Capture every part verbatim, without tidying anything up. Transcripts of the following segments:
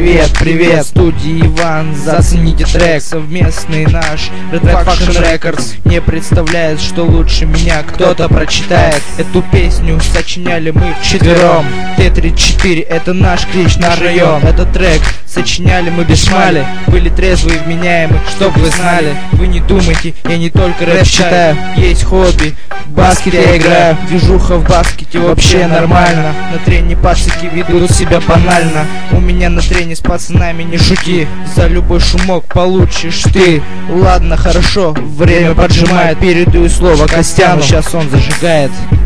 Привет, привет, студии Иван, зацените трек совместный наш Red Faction Records. Не представляет, что лучше меня кто-то прочитает. Эту песню сочиняли мы вчетвером. Т тридцать четыре это наш клич, наш район. Этот трек сочиняли мы без шмали. Были трезвые, вменяемы, чтоб вы знали. Вы не думайте, я не только рэп читаю. Есть хобби, в баскет я играю. Движуха в баскете вообще нормально. На трене пацики ведут себя банально. У меня на трене с пацанами не шути. За любой шумок получишь ты. Ладно, хорошо, время поджимает. Передаю слово Костяну, сейчас он зажигает.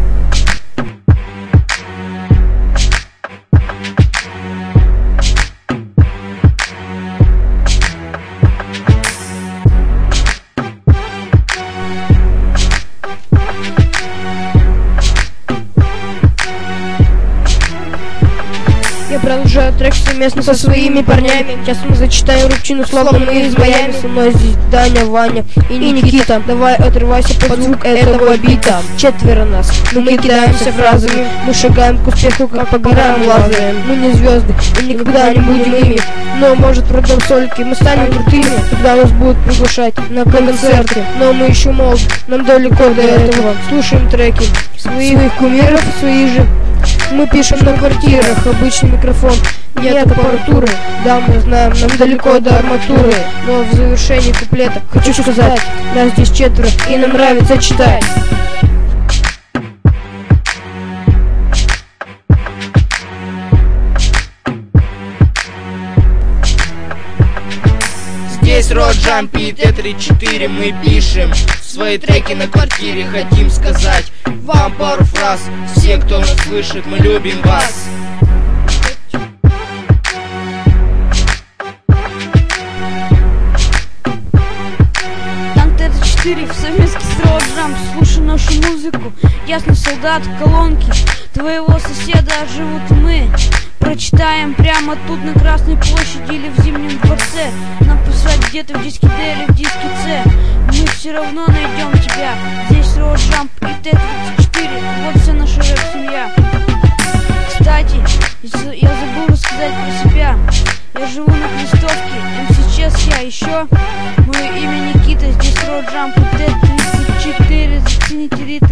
Я продолжаю трек совместно со своими парнями. Сейчас мы зачитаем рубчину, словно мы из Майами. Со мной здесь Даня, Ваня и Никита. Давай отрывайся под звук этого бита. Четверо нас, но мы кидаемся фразами. Мы шагаем к успеху, как по горам лазаем. Мы не звезды и никогда не будем ими, но может продам сольки, мы станем крутыми. Когда нас будут приглашать на концерты. Но мы еще молоды, нам далеко до этого. Слушаем треки своих кумиров, свои же. Мы пишем на квартирах, обычный микрофон, нет аппаратуры. Да, мы знаем, нам далеко до арматуры. Но в завершении куплета хочу сказать, нас здесь четверо и нам нравится читать. Здесь Роджамп и Т тридцать четыре мы пишем свои треки на квартире. Хотим сказать вам пару фраз. Все, кто нас слышит, мы любим вас. Танк Т тридцать четыре в совместке с Роджамп. Слушай нашу музыку, ясно, солдат в колонке твоего соседа живут мы. Прочитаем прямо тут на Красной площади или в Зимнем дворце. Нам посрать где-то в диске Д или в диске С. Мы все равно найдем тебя. Здесь Роджамп и Т тридцать четыре. Вот вся наша рэп-семья. Кстати, я забыл рассказать про себя. Я живу на Крестовке, эм си Чес я еще. Мое имя Никита, здесь Роджамп и Т тридцать четыре. Зацените ритм.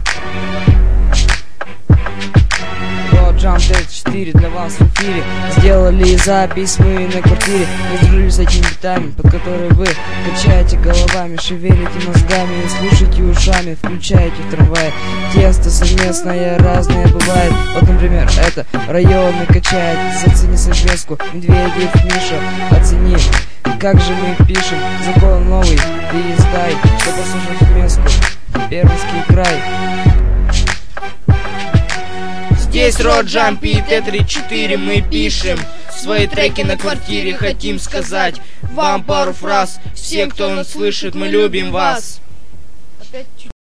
Роджамп Т тридцать четыре для вас в эфире. Сделали запись мы на квартире. Мы дружили с этими битами, под которые вы качаете головами, шевелите мозгами и слушайте ушами, включаете в трамвае. Тесто совместное разное бывает. Вот, например, это районы качает. Зацени совместку, Медведев, Миша, оцени. Как же мы пишем, закон новый, перестай, чтобы послушать вместку. Пермский край. Здесь Роджамп и Т тридцать четыре мы пишем свои треки на квартире. Хотим сказать вам пару фраз. Все, кто нас слышит, мы любим вас.